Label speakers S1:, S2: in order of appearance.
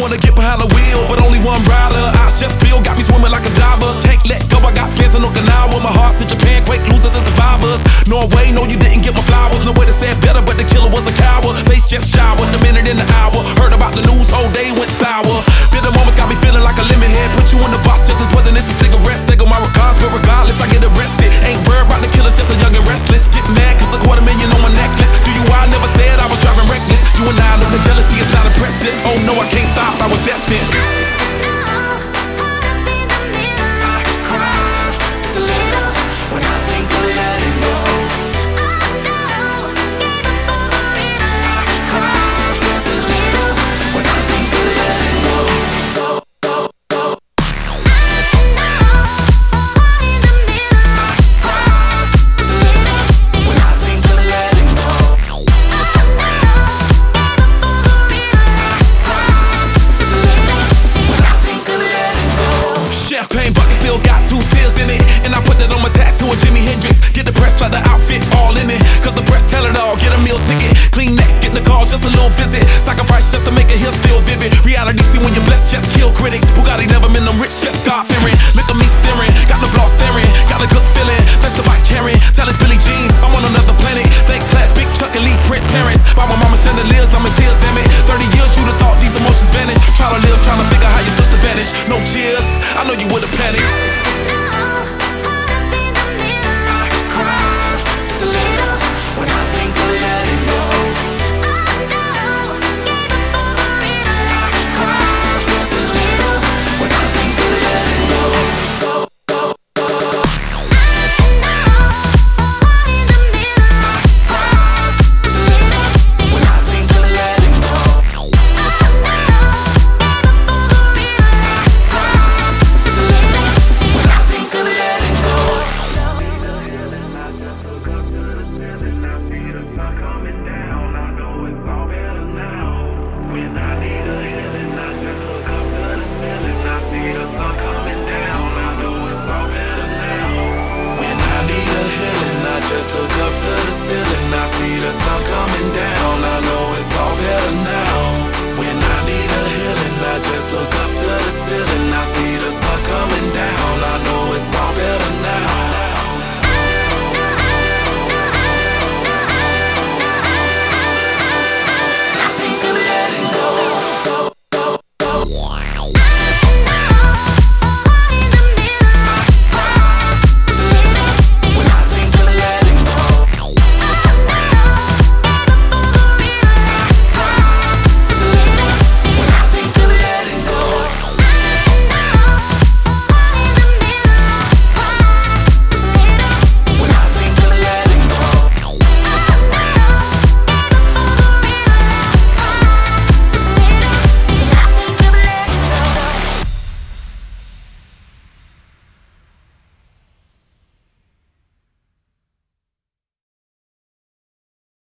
S1: wanna get behind the wheel, but only one rider. I just feel got me swimming like a diver. Can't let go, I got fans in Okinawa. My heart to Japan, quake losers and survivors. Norway, no, you didn't get my flowers. No way to say it better, but the killer was a coward. Face just showered, a minute in the hour. Heard about the news, whole day went sour. Feel the moments got me feeling like a lemon head. Put you in the box just as poisonous as cigarettes. Take on my regards, but regardless, I get arrested. Ain't worried about the killers, just a young and restless. Get mad cause a $250,000 on my necklace. Do you I never said I was driving reckless. You and I know the jealousy is not impressive. Oh no, I can't stop, I was destined. Champagne bucket still got 2 tears in it, and I put that on my tattoo of Jimi Hendrix. Get the press like the outfit all in it, cause the press tell it all. Get a meal ticket, clean next, get the call, just a little visit. Sacrifice just to make it here still vivid. Reality see when you're blessed, just kill critics. Bugatti never been them rich, just God fearing. Look at me staring, got the block staring, got a good feeling. That's the bike carrying, tell it's Billie Jeans, I'm on another planet. Thank class, big Chuck and Lee Prince parents. By my mama chandeliers, I'm in tears, damn it. 30 years you'd have thought these emotions vanish. Try to live, trying to figure how your sister vanished. No cheers, I know you would've panicked.